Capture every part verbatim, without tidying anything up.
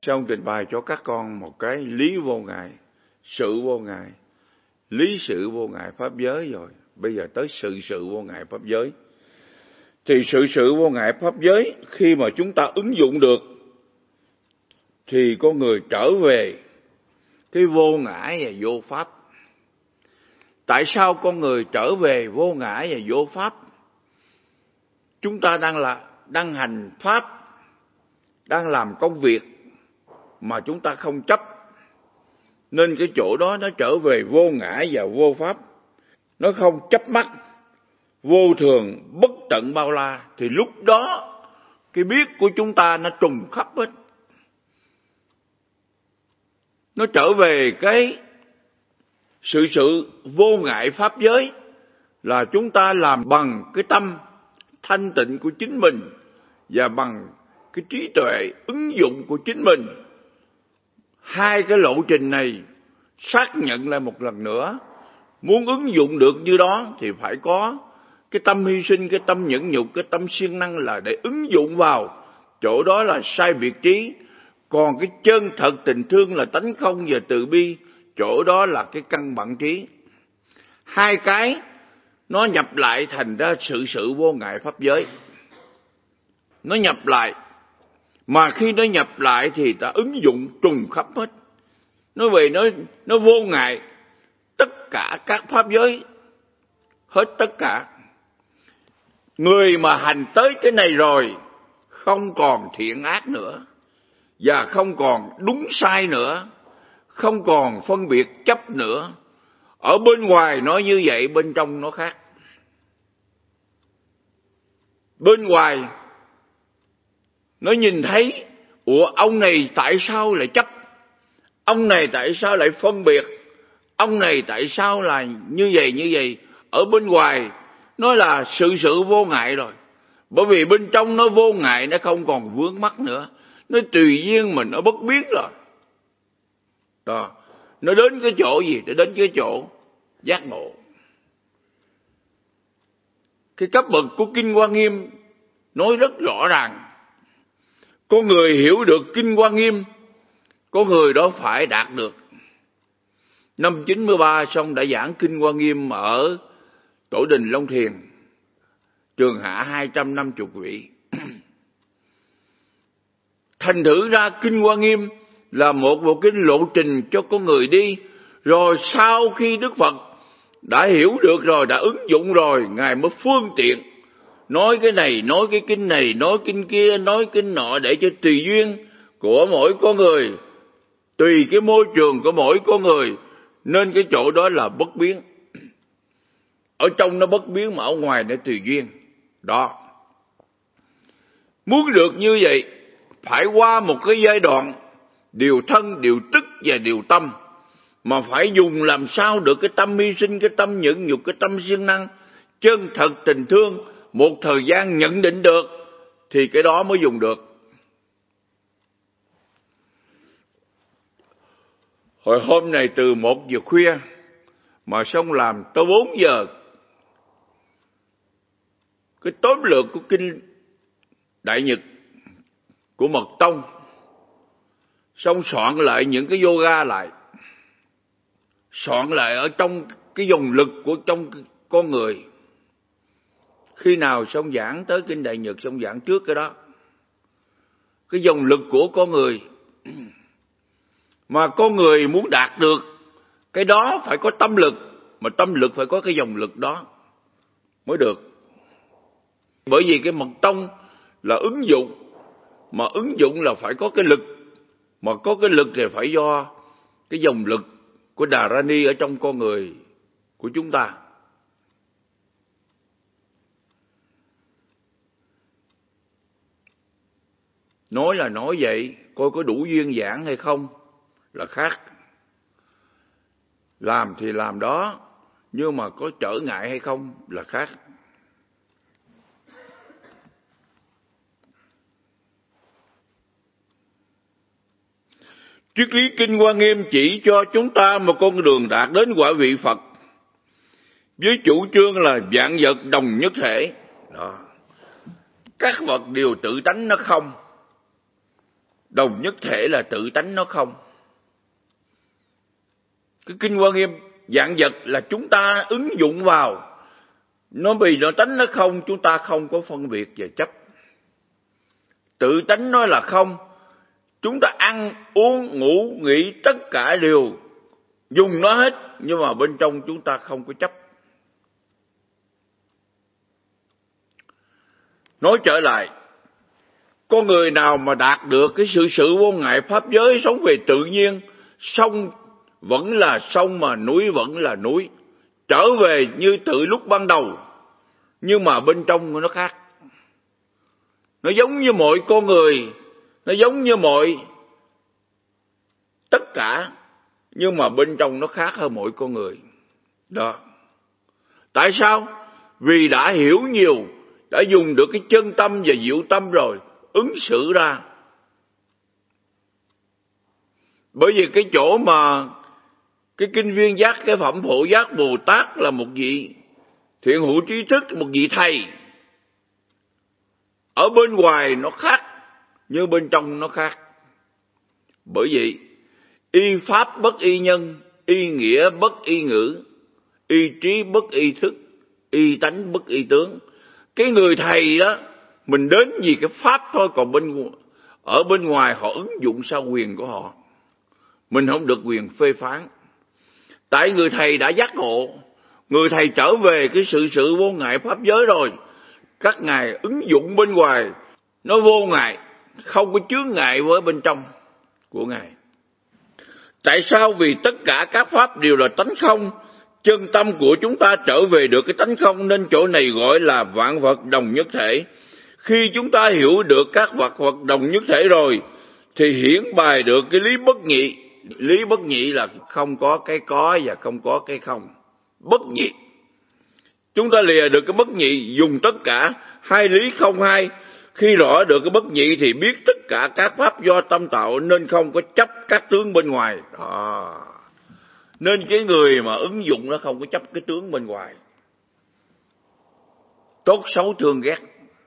Xong trình bày cho các con một cái lý vô ngại, sự vô ngại, lý sự vô ngại pháp giới rồi. Bây giờ tới sự sự vô ngại pháp giới. Thì sự sự vô ngại pháp giới khi mà chúng ta ứng dụng được thì con người trở về cái vô ngã và vô pháp. Tại sao con người trở về vô ngã và vô pháp? Chúng ta đang là đang hành pháp, đang làm công việc mà chúng ta không chấp, nên cái chỗ đó nó trở về vô ngã và vô pháp. Nó không chấp mắc, vô thường, bất tận bao la, thì lúc đó cái biết của chúng ta nó trùng khắp hết. Nó trở về cái sự sự vô ngại pháp giới, là chúng ta làm bằng cái tâm thanh tịnh của chính mình và bằng cái trí tuệ ứng dụng của chính mình. Hai cái lộ trình này xác nhận lại một lần nữa. Muốn ứng dụng được như đó thì phải có cái tâm hy sinh, cái tâm nhẫn nhục, cái tâm siêng năng là để ứng dụng vào. Chỗ đó là sai biệt trí. Còn cái chân thật tình thương là tánh không và từ bi, chỗ đó là cái căn bản trí. Hai cái nó nhập lại thành ra sự sự vô ngại pháp giới. Nó nhập lại. Mà khi nó nhập lại thì ta ứng dụng trùng khắp hết. Nó về nó, nó vô ngại tất cả các pháp giới. Hết tất cả. Người mà hành tới cái này rồi không còn thiện ác nữa, và không còn đúng sai nữa, không còn phân biệt chấp nữa. Ở bên ngoài nói như vậy, bên trong nó khác. Bên ngoài nó nhìn thấy, ủa ông này tại sao lại chấp, ông này tại sao lại phân biệt, ông này tại sao là như vậy như vậy. Ở bên ngoài nó là sự sự vô ngại rồi, bởi vì bên trong nó vô ngại, nó không còn vướng mắc nữa, nó tùy duyên mình, nó bất biến rồi. Đó, nó đến cái chỗ gì? Nó đến cái chỗ giác ngộ. Cái cấp bậc của Kinh Hoa Nghiêm nói rất rõ ràng. Có người hiểu được Kinh Hoa Nghiêm, có người đó phải đạt được. Năm chín mươi ba xong đã giảng Kinh Hoa Nghiêm ở Tổ đình Long Thiền, trường hạ hai trăm năm mươi vị. Thành thử ra Kinh Hoa Nghiêm là một bộ kinh lộ trình cho con người đi. Rồi sau khi Đức Phật đã hiểu được rồi, đã ứng dụng rồi, Ngài mới phương tiện nói cái này, nói cái kinh này, nói kinh kia, nói kinh nọ, để cho tùy duyên của mỗi con người, tùy cái môi trường của mỗi con người, nên cái chỗ đó là bất biến. Ở trong nó bất biến mà ở ngoài nó tùy duyên. Đó. Muốn được như vậy phải qua một cái giai đoạn điều thân, điều tức và điều tâm, mà phải dùng làm sao được cái tâm hy sinh, cái tâm nhẫn nhục, cái tâm siêng năng, chân thật tình thương, một thời gian nhận định được thì cái đó mới dùng được. Hồi hôm này từ một giờ khuya mà xong làm tới bốn giờ, cái tóm lược của Kinh Đại Nhật của Mật Tông, xong soạn lại những cái yoga lại, soạn lại ở trong cái dòng lực của trong con người. Khi nào xong giảng tới Kinh Đại Nhật, xong giảng trước cái đó, cái dòng lực của con người. Mà con người muốn đạt được cái đó phải có tâm lực, mà tâm lực phải có cái dòng lực đó mới được. Bởi vì cái Mật Tông là ứng dụng, mà ứng dụng là phải có cái lực, mà có cái lực thì phải do cái dòng lực của Dharani ở trong con người của chúng ta. Nói là nói vậy, coi có đủ duyên giảng hay không là khác. Làm thì làm đó, nhưng mà có trở ngại hay không là khác. Triết lý Kinh Hoa Nghiêm chỉ cho chúng ta một con đường đạt đến quả vị Phật, với chủ trương là vạn vật đồng nhất thể. Đó. Các vật đều tự tánh nó không. đồng nhất thể là tự tánh nó không. Cái kinh Hoa Nghiêm vạn vật là chúng ta ứng dụng vào, nó vì nó tánh nó không, chúng ta không có phân biệt và chấp. Tự tánh nó là không, chúng ta ăn uống ngủ nghỉ tất cả đều dùng nó hết, nhưng mà bên trong chúng ta không có chấp. Nói trở lại, con người nào mà đạt được cái sự sự vô ngại pháp giới, sống về tự nhiên, sông vẫn là sông mà núi vẫn là núi, trở về như tự lúc ban đầu, nhưng mà bên trong nó khác. Nó giống như mọi con người, nó giống như mọi tất cả, nhưng mà bên trong nó khác hơn mỗi con người. Đó. Tại sao? Vì đã hiểu nhiều, đã dùng được cái chân tâm và diệu tâm rồi, ứng xử ra. Bởi vì cái chỗ mà cái kinh viên giác, cái phẩm Phổ Giác Bồ Tát là một vị thiện hữu trí thức, một vị thầy. Ở bên ngoài nó khác, nhưng bên trong nó khác. Bởi vậy, y pháp bất y nhân, y nghĩa bất y ngữ, y trí bất y thức, y tánh bất y tướng. Cái người thầy đó, mình đến vì cái pháp thôi, còn bên ở bên ngoài họ ứng dụng sao quyền của họ, mình không được quyền phê phán. Tại người thầy đã giác ngộ, người thầy trở về cái sự sự vô ngại pháp giới rồi, các ngài ứng dụng bên ngoài nó vô ngại, không có chướng ngại với bên trong của ngài. Tại sao? Vì tất cả các pháp đều là tánh không, chân tâm của chúng ta trở về được cái tánh không, nên chỗ này gọi là vạn vật đồng nhất thể. Khi chúng ta hiểu được các vật vật đồng nhất thể rồi, thì hiển bày được cái lý bất nhị. Lý bất nhị là không có cái có và không có cái không. Bất nhị. Chúng ta lìa được cái bất nhị, dùng tất cả hai lý không hai. Khi rõ được cái bất nhị thì biết tất cả các pháp do tâm tạo, nên không có chấp các tướng bên ngoài. Đó. Nên cái người mà ứng dụng nó không có chấp cái tướng bên ngoài, tốt xấu thương ghét,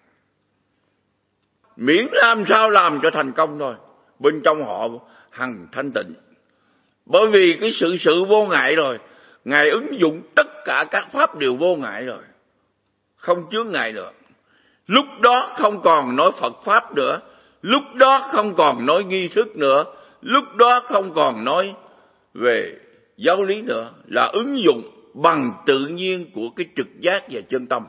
miễn làm sao làm cho thành công thôi, bên trong họ hằng thanh tịnh. Bởi vì cái sự sự vô ngại rồi, ngài ứng dụng tất cả các pháp đều vô ngại rồi, không chướng ngại nữa. Lúc đó không còn nói Phật pháp nữa, lúc đó không còn nói nghi thức nữa, lúc đó không còn nói về giáo lý nữa, là ứng dụng bằng tự nhiên của cái trực giác và chân tâm.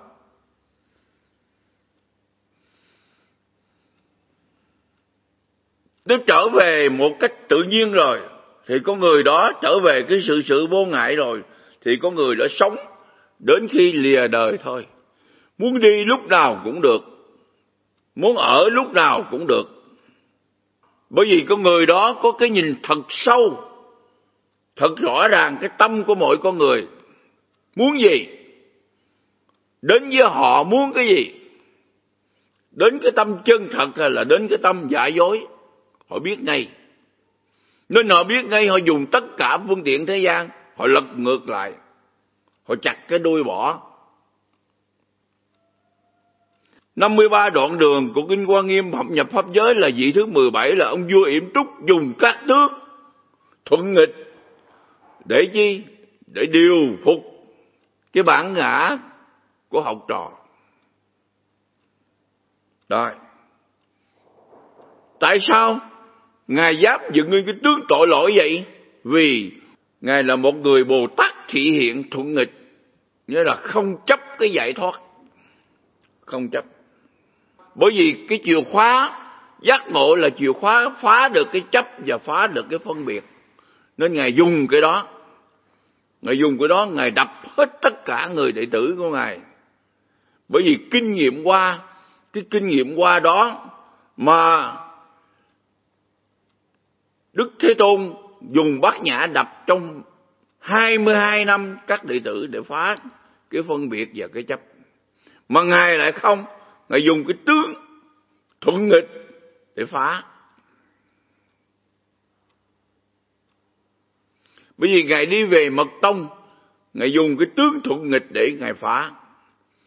Nếu trở về một cách tự nhiên rồi, thì con người đó trở về cái sự sự vô ngại rồi, thì con người đã sống đến khi lìa đời thôi. Muốn đi lúc nào cũng được, muốn ở lúc nào cũng được. Bởi vì con người đó có cái nhìn thật sâu, thật rõ ràng cái tâm của mỗi con người. Muốn gì? Đến với họ muốn cái gì? Đến cái tâm chân thật hay là đến cái tâm giả dối? Họ biết ngay. Nên họ biết ngay, họ dùng tất cả phương tiện thế gian, họ lật ngược lại, họ chặt cái đuôi bỏ. năm mươi ba đoạn đường của Kinh Hoa Nghiêm học nhập pháp giới là vị thứ mười bảy, là ông vua Yểm Trúc dùng các tướng thuận nghịch để chi? Để điều phục cái bản ngã của học trò. Rồi. Tại sao ngài dám dựng nguyên cái tướng tội lỗi vậy? Vì ngài là một người Bồ Tát thị hiện thuận nghịch, nghĩa là không chấp cái giải thoát, không chấp. Bởi vì cái chìa khóa giác ngộ là chìa khóa phá được cái chấp và phá được cái phân biệt, nên ngài dùng cái đó, ngài dùng cái đó, ngài đập hết tất cả người đệ tử của ngài. Bởi vì kinh nghiệm qua, cái kinh nghiệm qua đó mà Đức Thế Tôn dùng bát nhã đập trong hai mươi hai năm các đệ tử để phá cái phân biệt và cái chấp. Mà ngài lại không, ngài dùng cái tướng thuận nghịch để phá. Bởi vì ngài đi về mật tông, ngài dùng cái tướng thuận nghịch để ngài phá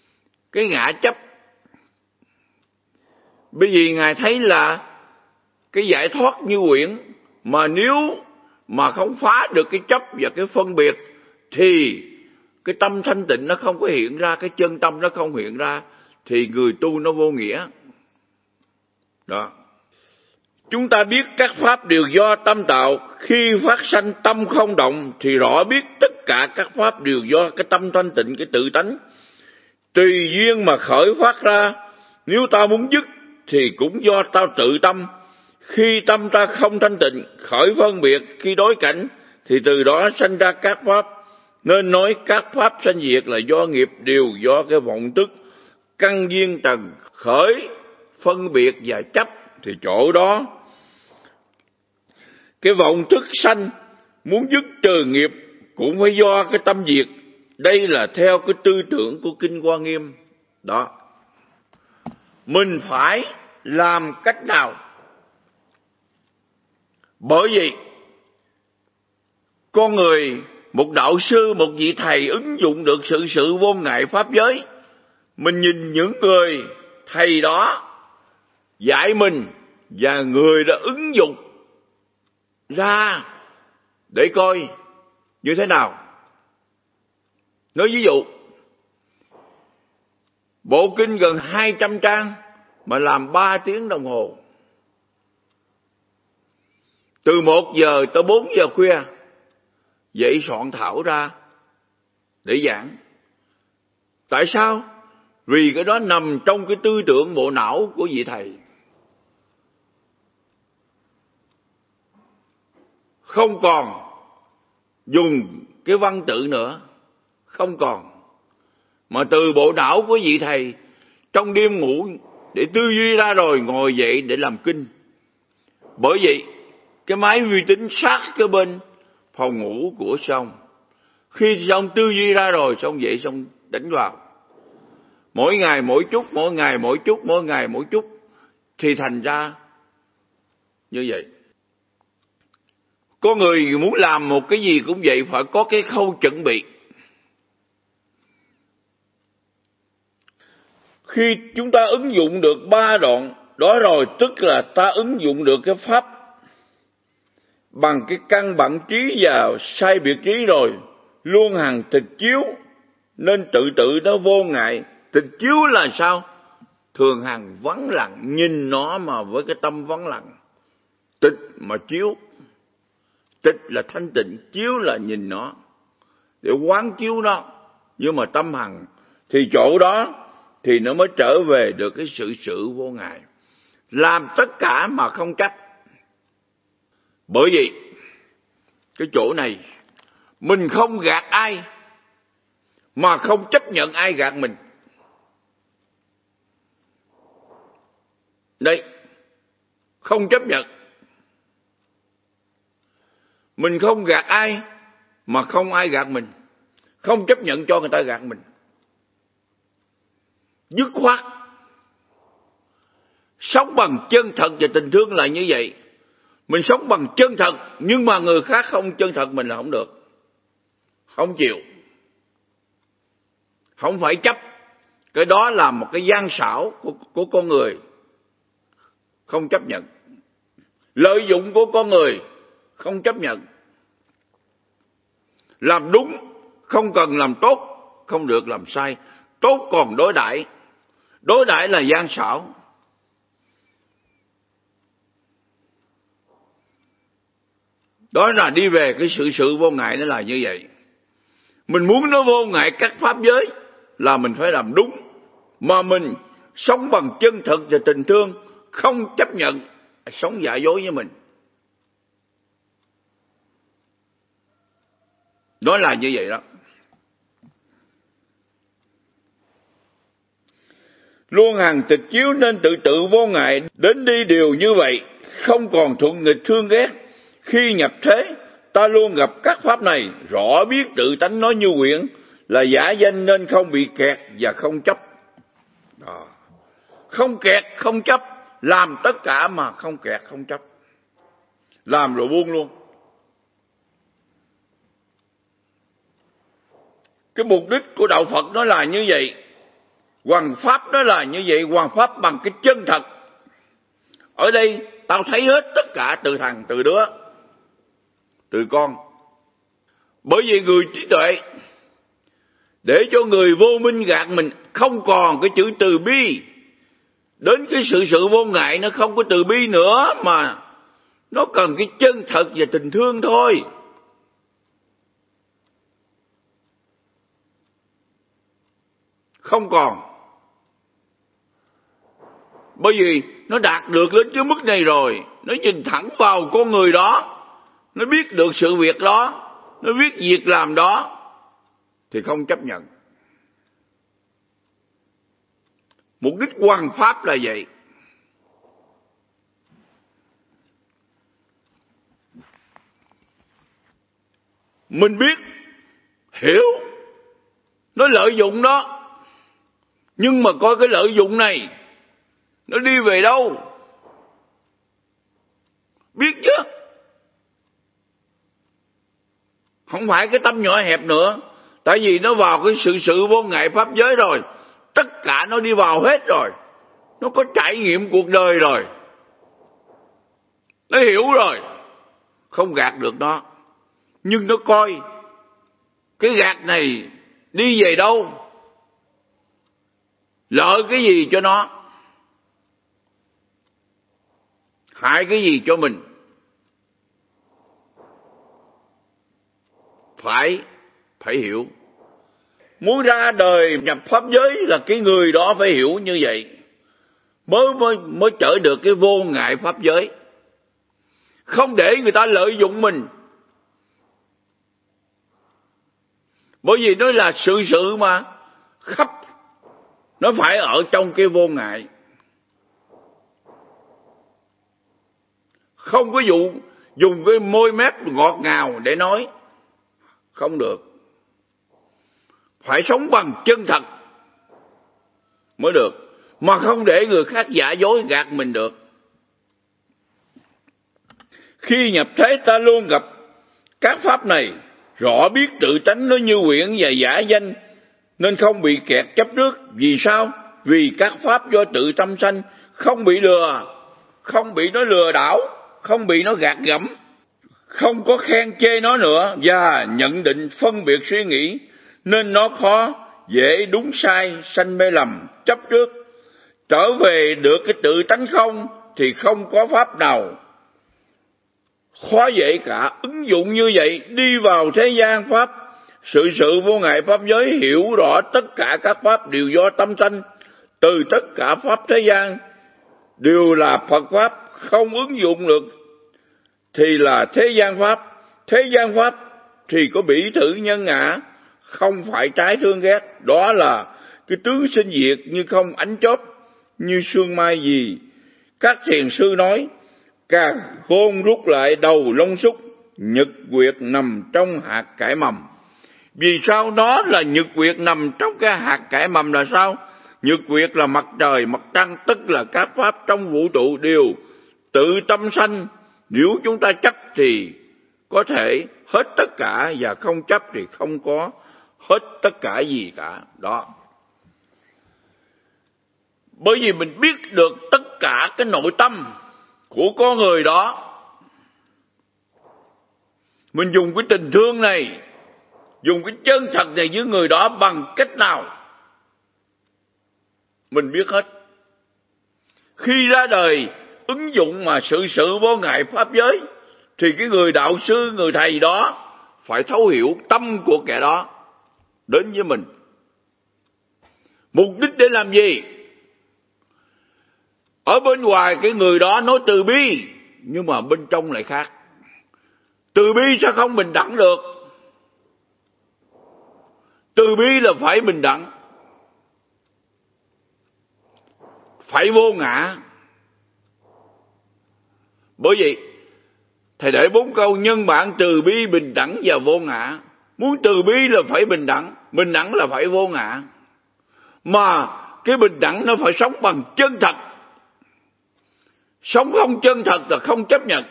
cái ngã chấp. Bởi vì ngài thấy là cái giải thoát như quyển, mà nếu mà không phá được cái chấp và cái phân biệt thì cái tâm thanh tịnh nó không có hiện ra, cái chân tâm nó không hiện ra, thì người tu nó vô nghĩa. Đó. Chúng ta biết các pháp đều do tâm tạo, khi phát sanh tâm không động thì rõ biết tất cả các pháp đều do cái tâm thanh tịnh, cái tự tánh tùy duyên mà khởi phát ra. Nếu ta muốn dứt thì cũng do ta tự tâm. Khi tâm ta không thanh tịnh, khởi phân biệt, khi đối cảnh thì từ đó sanh ra các pháp. Nên nói các pháp sanh diệt là do nghiệp, đều do cái vọng tức căn duyên trần khởi phân biệt và chấp. Thì chỗ đó cái vọng thức sanh muốn dứt trừ nghiệp cũng phải do cái tâm diệt. Đây là theo cái tư tưởng của Kinh Hoa Nghiêm. Đó. Mình phải làm cách nào? Bởi vì con người, một đạo sư, một vị thầy ứng dụng được sự sự vô ngại pháp giới. Mình nhìn những người thầy đó dạy mình và người đã ứng dụng ra để coi như thế nào. Nói ví dụ, bộ kinh gần hai trăm trang mà làm ba tiếng đồng hồ, từ một giờ tới bốn giờ khuya dậy soạn thảo ra để giảng. Tại sao? Vì cái đó nằm trong cái tư tưởng bộ não của vị thầy. Không còn dùng cái văn tự nữa, không còn. Mà từ bộ não của vị thầy trong đêm ngủ để tư duy ra rồi ngồi dậy để làm kinh. Bởi vậy cái máy vi tính sát cái bên phòng ngủ của xong. Khi xong tư duy ra rồi, xong dậy xong đánh vào. Mỗi ngày mỗi chút, mỗi ngày mỗi chút, mỗi ngày mỗi chút. Thì thành ra như vậy. Có người muốn làm một cái gì cũng vậy, phải có cái khâu chuẩn bị. Khi chúng ta ứng dụng được ba đoạn đó rồi, tức là ta ứng dụng được cái pháp bằng cái căn bản trí và sai biệt trí rồi, luôn hằng tịch chiếu, nên tự tự nó vô ngại. Tịch chiếu là sao? Thường hằng vắng lặng, nhìn nó mà với cái tâm vắng lặng. Tịch mà chiếu, tịch là thanh tịnh, chiếu là nhìn nó, để quán chiếu nó. Nhưng mà tâm hằng thì chỗ đó thì nó mới trở về được cái sự sự vô ngại. Làm tất cả mà không chấp. Bởi vì cái chỗ này mình không gạt ai, mà không chấp nhận ai gạt mình. Đây, không chấp nhận. Mình không gạt ai, mà không ai gạt mình. Không chấp nhận cho người ta gạt mình. Dứt khoát. Sống bằng chân thật và tình thương là như vậy. Mình sống bằng chân thật, nhưng mà người khác không chân thật mình là không được. Không chịu. Không phải chấp. Cái đó là một cái gian xảo của, của con người. Không chấp nhận. Lợi dụng của con người. Không chấp nhận. Làm đúng, không cần làm tốt, không được làm sai. Tốt còn đối đãi. Đối đãi là gian xảo. Đó là đi về cái sự sự vô ngại, nó là như vậy. Mình muốn nó vô ngại các pháp giới là mình phải làm đúng. Mà mình sống bằng chân thật và tình thương, không chấp nhận sống giả dối với mình. Đó là như vậy đó. Luôn hằng tịch chiếu nên tự tự vô ngại, đến đi đều như vậy, không còn thuận nghịch thương ghét. Khi nhập thế, ta luôn gặp các pháp này, rõ biết tự tánh nói như quyển, là giả danh nên không bị kẹt và không chấp. Đó. Không kẹt, không chấp, làm tất cả mà không kẹt, không chấp. Làm rồi buông luôn. Cái mục đích của đạo Phật nó là như vậy. Hoằng pháp nó là như vậy. Hoằng pháp bằng cái chân thật, Ở đây tao thấy hết tất cả từ thằng, từ đứa, từ con. Bởi vì người trí tuệ để cho người vô minh gạt mình, không còn cái chữ từ bi. Đến cái sự sự vô ngại nó không có từ bi nữa, mà nó cần cái chân thật và tình thương thôi. Không còn. Bởi vì nó đạt được đến cái mức này rồi, nó nhìn thẳng vào con người đó, nó biết được sự việc đó, nó biết việc làm đó, thì không chấp nhận. Mục đích hoằng pháp là vậy. Mình biết, hiểu, nó lợi dụng đó, nhưng mà coi cái lợi dụng này nó đi về đâu, biết chứ. Không phải cái tâm nhỏ hẹp nữa, tại vì nó vào cái sự sự vô ngại pháp giới rồi, tất cả nó đi vào hết rồi, nó có trải nghiệm cuộc đời rồi, nó hiểu rồi, không gạt được nó. Nhưng nó coi cái gạt này đi về đâu, lợi cái gì cho nó, hại cái gì cho mình. Phải, phải hiểu. Muốn ra đời nhập pháp giới là cái người đó phải hiểu như vậy, mới mới mới trở được cái vô ngại pháp giới. Không để người ta lợi dụng mình. Bởi vì nó là sự sự mà khắp, nó phải ở trong cái vô ngại. Không có dụ dùng cái môi mép ngọt ngào để nói, không được. Phải sống bằng chân thật mới được, mà không để người khác giả dối gạt mình được. Khi nhập thế ta luôn gặp các pháp này, rõ biết tự tánh nó như quyển và giả danh, nên không bị kẹt chấp trước. Vì sao? Vì các pháp do tự tâm sanh, không bị lừa, không bị nó lừa đảo, không bị nó gạt gẫm, không có khen chê nó nữa, và nhận định phân biệt suy nghĩ, nên nó khó dễ đúng sai, sanh mê lầm chấp trước. Trở về được cái tự tánh không thì không có pháp nào khó dễ cả. Ứng dụng như vậy đi vào thế gian pháp, sự sự vô ngại pháp giới, hiểu rõ tất cả các pháp đều do tâm sanh, từ tất cả pháp thế gian đều là Phật pháp, không ứng dụng được thì là thế gian pháp. Thế gian pháp thì có bỉ thử nhân ngã, không phải trái thương ghét. Đó là cái tướng sinh diệt như không ánh chớp, như sương mai gì. Các thiền sư nói, càng khôn rút lại đầu lông xúc, nhật nguyệt nằm trong hạt cải mầm. Vì sao nó là nhật nguyệt nằm trong cái hạt cải mầm là sao? Nhật nguyệt là mặt trời, mặt trăng, tức là các pháp trong vũ trụ đều tự tâm sanh. Nếu chúng ta chấp thì có thể hết tất cả, và không chấp thì không có hết tất cả gì cả. Đó. Bởi vì mình biết được tất cả cái nội tâm của con người đó, mình dùng cái tình thương này, dùng cái chân thật này với người đó bằng cách nào, mình biết hết. Khi ra đời ứng dụng mà sự sự vô ngại pháp giới, thì cái người đạo sư, người thầy đó phải thấu hiểu tâm của kẻ đó đến với mình. Mục đích để làm gì? Ở bên ngoài cái người đó nói từ bi, nhưng mà bên trong lại khác. Từ bi sao không bình đẳng được? Từ bi là phải bình đẳng, phải vô ngã. Bởi vậy thầy để bốn câu nhân bản từ bi, bình đẳng và vô ngã. Muốn từ bi là phải bình đẳng, bình đẳng là phải vô ngã. Mà cái bình đẳng nó phải sống bằng chân thật. Sống không chân thật là không chấp nhận.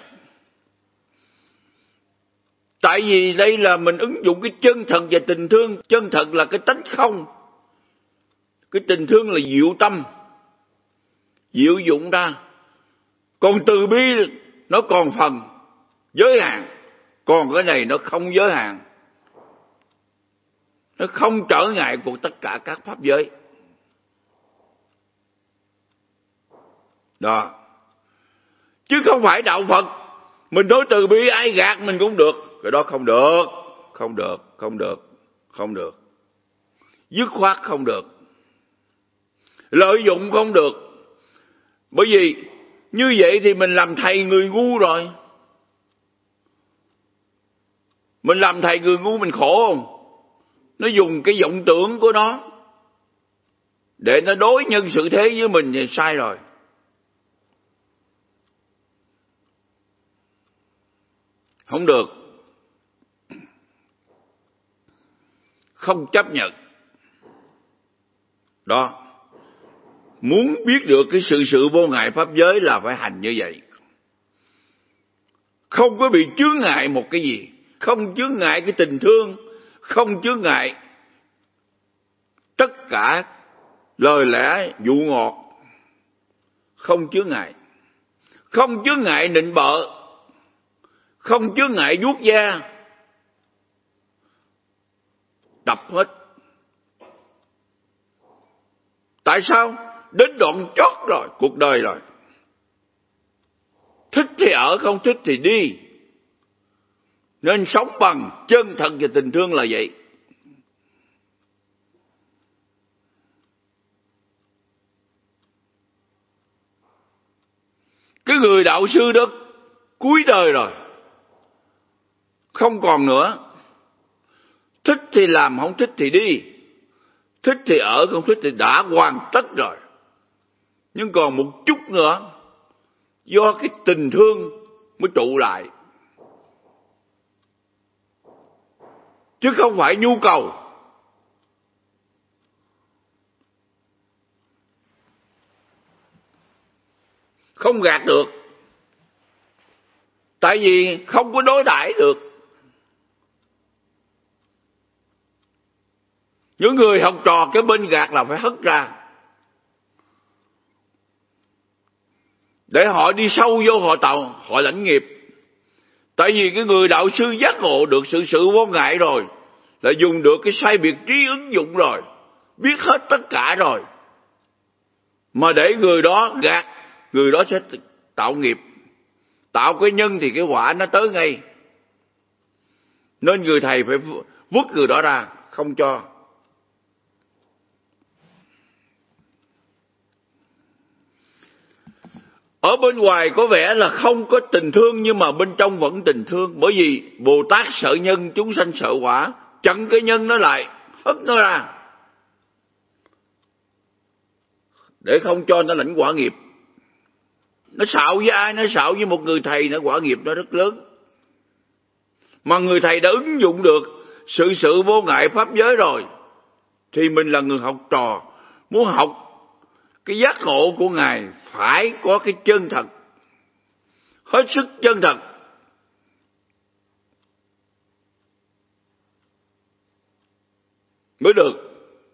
Tại vì đây là mình ứng dụng cái chân thật và tình thương. Chân thật là cái tánh không, cái tình thương là diệu tâm, diệu dụng ra. Còn từ bi nó còn phần giới hạn, còn cái này nó không giới hạn, nó không trở ngại của tất cả các pháp giới. Đó. Chứ không phải đạo Phật mình nói từ bi ai gạt mình cũng được. Cái đó không được, không được, không được, không được. Dứt khoát không được. Lợi dụng không được. Bởi vì như vậy thì mình làm thầy người ngu rồi. Mình làm thầy người ngu mình khổ không? Nó dùng cái vọng tưởng của nó để nó đối nhân xử thế với mình thì sai rồi. Không được. Không chấp nhận. Đó. Muốn biết được cái sự sự vô ngại pháp giới là phải hành như vậy. Không có bị chướng ngại một cái gì. Không chướng ngại cái tình thương. Không chướng ngại tất cả lời lẽ dụ ngọt. Không chướng ngại. Không chướng ngại nịnh bợ. Không chướng ngại vuốt da. Tập hết. Tại sao? Đến đoạn chót rồi, cuộc đời rồi. Thích thì ở, không thích thì đi. Nên sống bằng chân thật và tình thương là vậy. Cái người đạo sư đó cuối đời rồi, không còn nữa. Thích thì làm, không thích thì đi. Thích thì ở, không thích thì đã hoàn tất rồi. Nhưng còn một chút nữa, do cái tình thương mới trụ lại, chứ không phải nhu cầu. Không gạt được. Tại vì không có đối đãi được. Những người học trò cái bên gạt là phải hất ra. Để họ đi sâu vô họ tạo, họ lãnh nghiệp. Tại vì cái người đạo sư giác ngộ được sự sự vô ngại rồi, là dùng được cái sai biệt trí ứng dụng rồi, biết hết tất cả rồi. Mà để người đó gạt, người đó sẽ tạo nghiệp. Tạo cái nhân thì cái quả nó tới ngay. Nên người thầy phải vứt người đó ra, không cho. Ở bên ngoài có vẻ là không có tình thương, nhưng mà bên trong vẫn tình thương. Bởi vì Bồ Tát sợ nhân, chúng sanh sợ quả. Chặn cái nhân nó lại, hất nó ra, để không cho nó lãnh quả nghiệp. Nó xạo với ai? Nó xạo với một người thầy, nó quả nghiệp nó rất lớn. Mà người thầy đã ứng dụng được sự sự vô ngại pháp giới rồi, thì mình là người học trò, muốn học cái giác ngộ của Ngài phải có cái chân thật, hết sức chân thật. Mới được.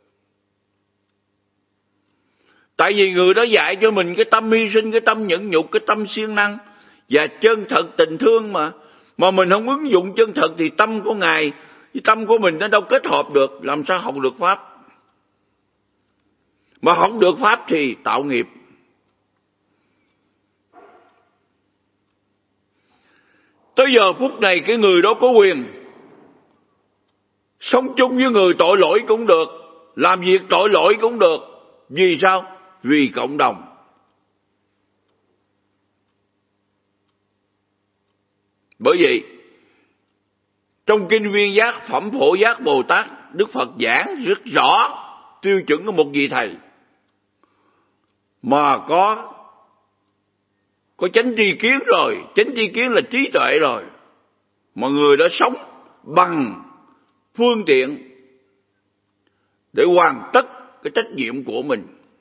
Tại vì người đó dạy cho mình cái tâm hy sinh, cái tâm nhẫn nhục, cái tâm siêng năng và chân thật tình thương mà. Mà mình không ứng dụng chân thật thì tâm của Ngài với tâm của mình nó đâu kết hợp được. Làm sao học được Pháp? Mà học được Pháp thì tạo nghiệp. Tới giờ phút này cái người đó có quyền sống chung với người tội lỗi cũng được, làm việc tội lỗi cũng được. Vì sao? Vì cộng đồng. Bởi vậy trong kinh Viên Giác Phẩm Phổ Giác Bồ Tát, Đức Phật giảng rất rõ tiêu chuẩn của một vị thầy mà có có chánh tri kiến rồi. Chánh tri kiến là trí tuệ rồi, mà người đó sống bằng phương tiện để hoàn tất cái trách nhiệm của mình.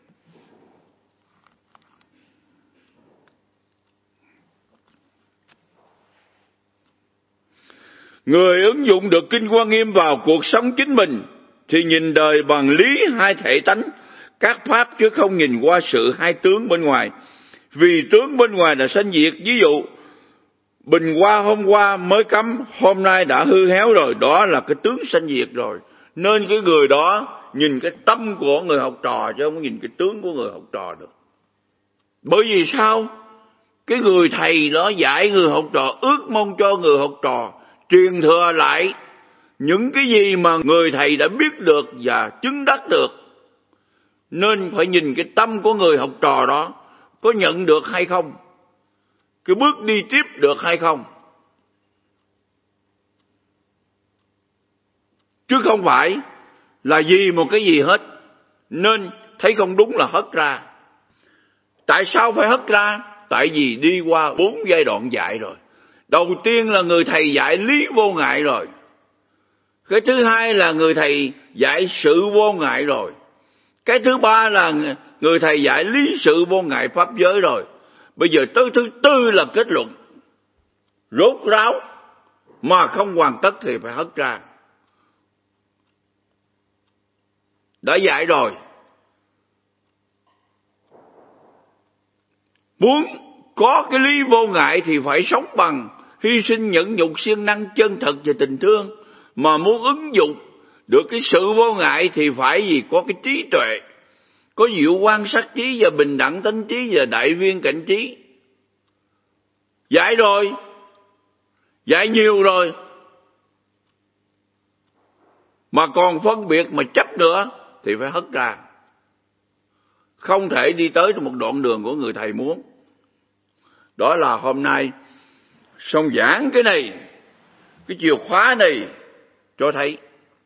Người ứng dụng được Kinh Quan Nghiêm vào cuộc sống chính mình thì nhìn đời bằng lý hai thể tánh, các pháp, chứ không nhìn qua sự hai tướng bên ngoài. Vì tướng bên ngoài là sanh diệt. Ví dụ bình hoa hôm qua mới cấm, hôm nay đã hư héo rồi, đó là cái tướng sanh diệt rồi. Nên cái người đó nhìn cái tâm của người học trò chứ không nhìn cái tướng của người học trò được. Bởi vì sao? Cái người thầy đó dạy người học trò, ước mong cho người học trò truyền thừa lại những cái gì mà người thầy đã biết được và chứng đắc được. Nên phải nhìn cái tâm của người học trò đó có nhận được hay không, cái bước đi tiếp được hay không, chứ không phải là gì một cái gì hết. Nên thấy không đúng là hất ra. Tại sao phải hất ra? Tại vì đi qua bốn giai đoạn dạy rồi. Đầu tiên là người thầy dạy lý vô ngại rồi. Cái thứ hai là người thầy dạy sự vô ngại rồi. Cái thứ ba là người thầy dạy lý sự vô ngại pháp giới rồi. Bây giờ tới thứ tư là kết luận. Rốt ráo mà không hoàn tất thì phải hất ra. Đã dạy rồi. Muốn có cái lý vô ngại thì phải sống bằng hy sinh nhẫn nhục siêng năng chân thật và tình thương. Mà muốn ứng dụng được cái sự vô ngại thì phải gì có cái trí tuệ, có diệu quan sát trí và bình đẳng tánh trí và đại viên cảnh trí. Dạy rồi, dạy nhiều rồi, mà còn phân biệt mà chấp nữa thì phải hất ra. Không thể đi tới một đoạn đường của người thầy muốn. Đó là hôm nay xong giảng cái này, cái chìa khóa này cho thấy.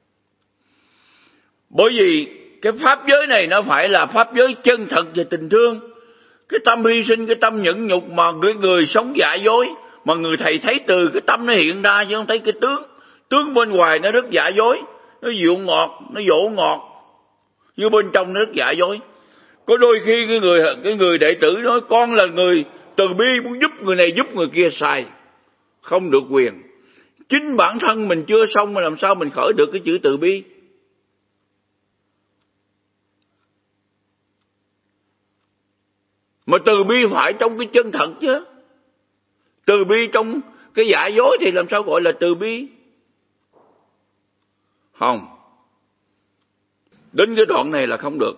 Bởi vì cái pháp giới này nó phải là pháp giới chân thật và tình thương. Cái tâm hy sinh, cái tâm nhẫn nhục mà người, người sống giả dối, mà người thầy thấy từ cái tâm nó hiện ra chứ không thấy cái tướng. Tướng bên ngoài nó rất giả dối, nó dịu ngọt, nó dỗ ngọt, nhưng bên trong nó rất giả dối. Có đôi khi cái người, cái người đệ tử nói con là người từ bi, muốn giúp người này giúp người kia, sai, không được quyền. Chính bản thân mình chưa xong mà làm sao mình khởi được cái chữ từ bi. Mà từ bi phải trong cái chân thật chứ. Từ bi trong cái giả dối thì làm sao gọi là từ bi? Không. Đến cái đoạn này là không được.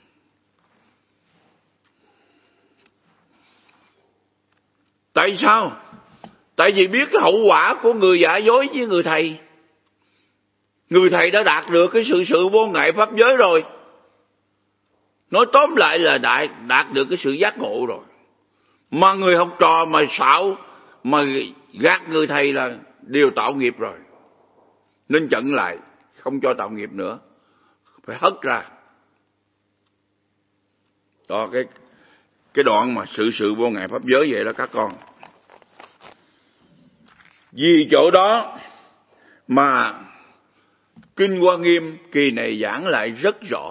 Tại sao? Tại vì biết cái hậu quả của người giả dối với người thầy. Người thầy đã đạt được cái sự sự vô ngại pháp giới rồi. Nói tóm lại là đại, đạt được cái sự giác ngộ rồi. Mà người học trò mà xạo, mà gạt người thầy là đều tạo nghiệp rồi. Nên chặn lại, không cho tạo nghiệp nữa. Phải hất ra. Đó, cái, cái đoạn mà sự sự vô ngại pháp giới vậy đó các con. Vì chỗ đó mà Kinh Hoa Nghiêm kỳ này giảng lại rất rõ.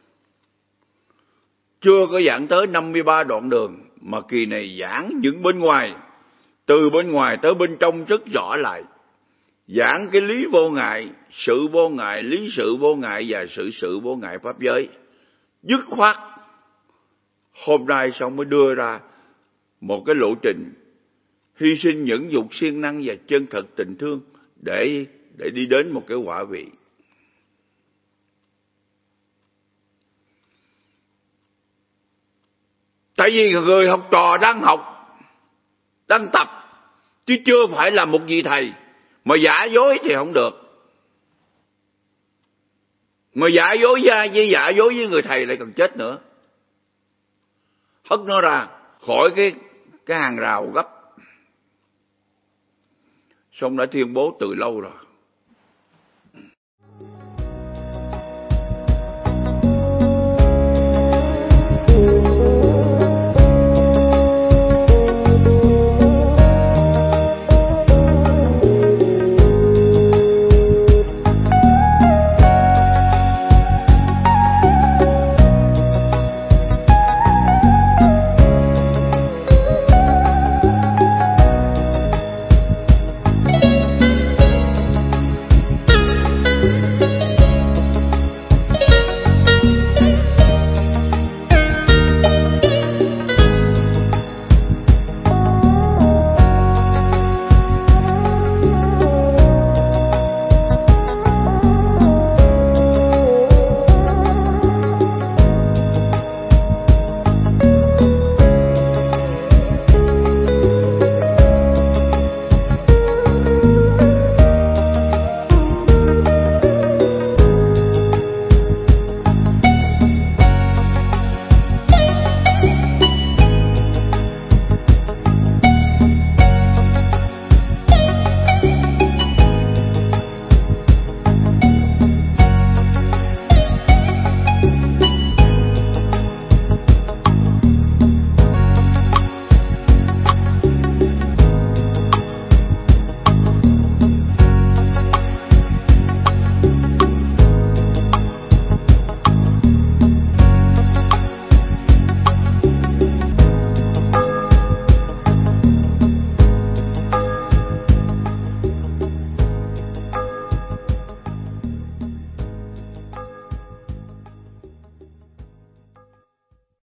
Chưa có giảng tới năm mươi ba đoạn đường, mà kỳ này giảng những bên ngoài, từ bên ngoài tới bên trong rất rõ lại. Giảng cái lý vô ngại, sự vô ngại, lý sự vô ngại và sự sự vô ngại pháp giới. Dứt khoát, hôm nay xong mới đưa ra một cái lộ trình hy sinh nhẫn nhục siêng năng và chân thật tình thương để để đi đến một cái quả vị. Tại vì người học trò đang học, đang tập, chứ chưa phải là một vị thầy. Mà giả dối thì không được. Mà giả dối với, với giả dối với người thầy lại còn chết nữa. Hất nó ra khỏi cái, cái hàng rào gấp. Xong đã tuyên bố từ lâu rồi.